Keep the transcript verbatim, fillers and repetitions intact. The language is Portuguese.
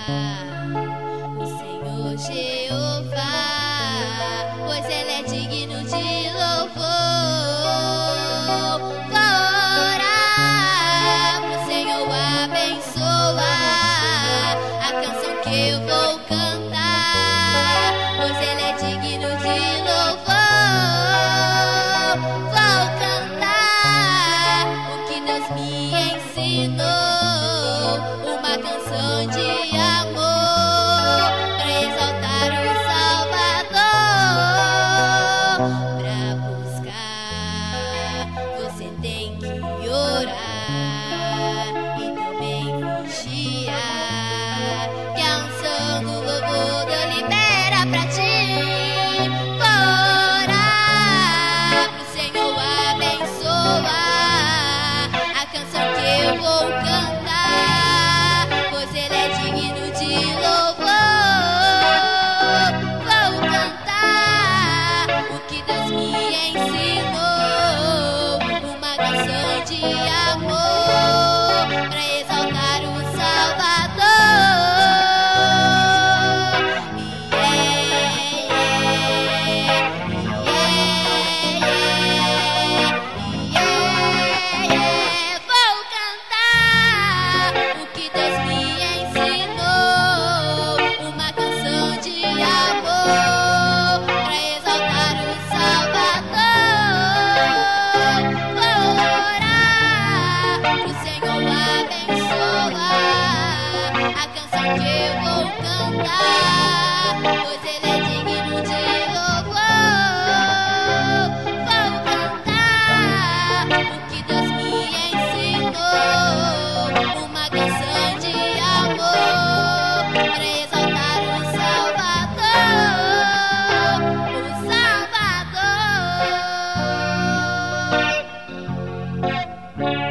o Senhor Jeová, pois Ele é digno de louvor. Vou orar pro Senhor abençoar a canção que eu vou cantar, pois Ele é digno de louvor. Vou cantar o que Deus me ensinou, uma canção de amor pra exaltar o Salvador. Pra buscar você tem que orar e também vigiar, que a unção do louvor Deus libera pra ti. Vou orar pro Senhor abençoar a canção que eu vou cantar, pois Ele é digno de louvor. Vou cantar o que Deus me ensinou, uma canção de amor pra exaltar o Salvador. Vou cantar o que Deus me ensinou, uma canção de amor pra exaltar o Salvador. Vou orar pro Senhor abençoar a canção que eu vou cantar, pois Ele é digno de louvor. Vou cantar o que Deus me ensinou, uma canção de amor pra exaltar o Salvador, o Salvador.